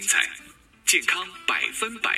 彩，健康100%。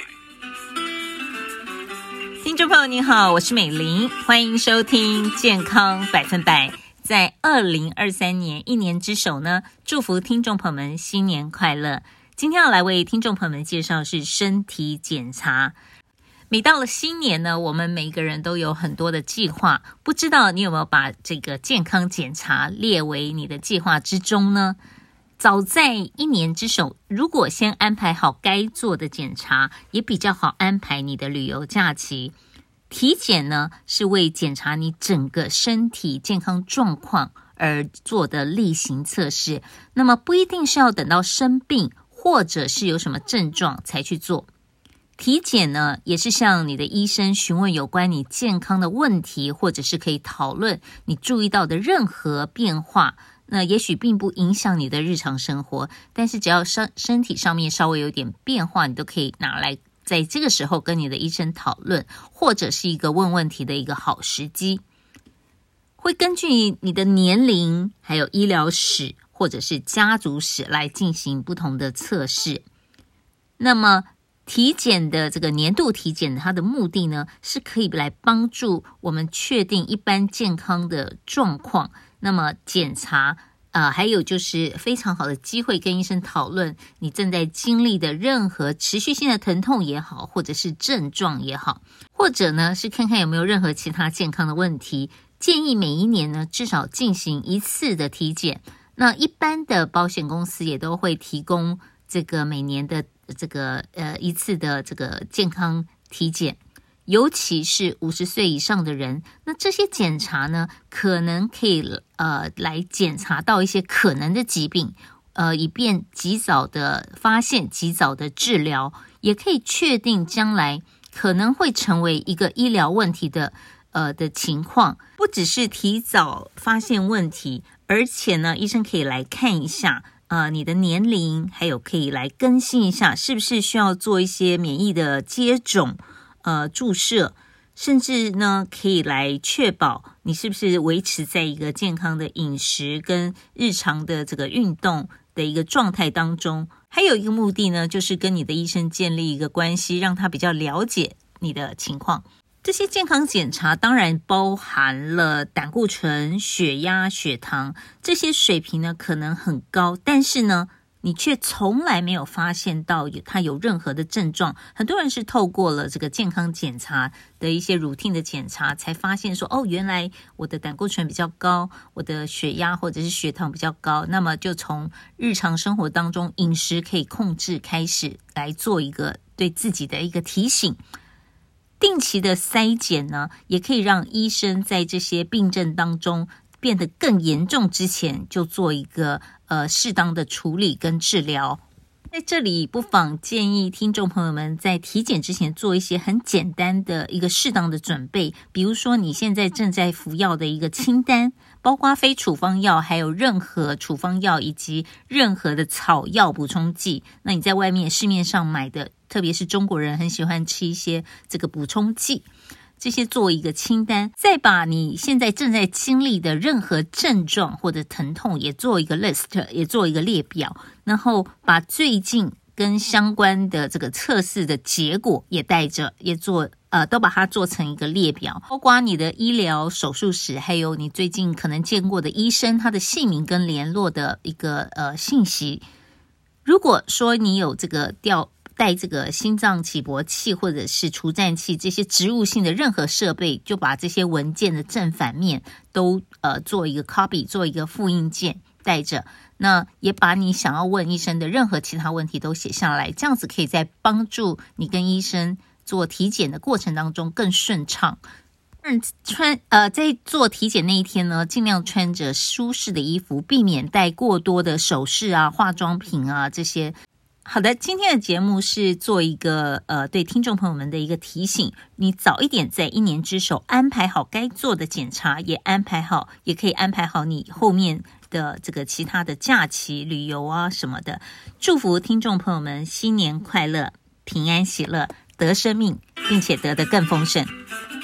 听众朋友您好，我是美玲，欢迎收听健康100%。在2023年一年之首呢，祝福听众朋友们新年快乐。今天要来为听众朋友们介绍是身体检查。每到了新年呢，我们每个人都有很多的计划，不知道你有没有把这个健康检查列为你的计划之中呢？早在一年之首，如果先安排好该做的检查，也比较好安排你的旅游假期。体检呢，是为检查你整个身体健康状况而做的例行测试，那么不一定是要等到生病或者是有什么症状才去做。体检呢，也是向你的医生询问有关你健康的问题，或者是可以讨论你注意到的任何变化。那也许并不影响你的日常生活，但是只要身体上面稍微有点变化，你都可以拿来在这个时候跟你的医生讨论，或者是一个问问题的一个好时机。会根据你的年龄，还有医疗史或者是家族史来进行不同的测试。那么体检的这个年度体检，它的目的呢，是可以来帮助我们确定一般健康的状况。那么检查还有就是非常好的机会跟医生讨论你正在经历的任何持续性的疼痛也好，或者是症状也好，或者呢是看看有没有任何其他健康的问题。建议每一年呢至少进行一次的体检。那一般的保险公司也都会提供这个每年的这个一次的这个健康体检。尤其是50岁以上的人，那这些检查呢，可能可以来检查到一些可能的疾病，以便及早的发现、及早的治疗，也可以确定将来可能会成为一个医疗问题的情况。不只是提早发现问题，而且呢，医生可以来看一下你的年龄，还有可以来更新一下，是不是需要做一些免疫的接种。注射，甚至呢可以来确保你是不是维持在一个健康的饮食跟日常的这个运动的一个状态当中。还有一个目的呢，就是跟你的医生建立一个关系，让他比较了解你的情况。这些健康检查当然包含了胆固醇、血压、血糖，这些水平呢可能很高，但是呢你却从来没有发现到他有任何的症状。很多人是透过了这个健康检查的一些 routine 的检查，才发现说原来我的胆固醇比较高，我的血压或者是血糖比较高，那么就从日常生活当中饮食可以控制开始，来做一个对自己的一个提醒。定期的筛检呢，也可以让医生在这些病症当中变得更严重之前，就做一个适当的处理跟治疗。在这里不妨建议听众朋友们在体检之前做一些很简单的一个适当的准备，比如说你现在正在服药的一个清单，包括非处方药，还有任何处方药以及任何的草药补充剂。那你在外面市面上买的，特别是中国人很喜欢吃一些这个补充剂，这些做一个清单，再把你现在正在经历的任何症状或者疼痛也做一个 list， 也做一个列表，然后把最近跟相关的这个测试的结果也带着，也做都把它做成一个列表，包括你的医疗手术史，还有你最近可能见过的医生他的姓名跟联络的一个信息。如果说你有这个带这个心脏起搏器或者是除颤器这些植入性的任何设备，就把这些文件的正反面都做一个 copy， 做一个复印件带着。那也把你想要问医生的任何其他问题都写下来，这样子可以在帮助你跟医生做体检的过程当中更顺畅。在做体检那一天呢，尽量穿着舒适的衣服，避免戴过多的首饰啊、化妆品啊这些。好的，今天的节目是做一个对听众朋友们的一个提醒，你早一点在一年之首安排好该做的检查，也可以安排好你后面的这个其他的假期、旅游啊什么的。祝福听众朋友们新年快乐，平安喜乐，得生命，并且得更丰盛。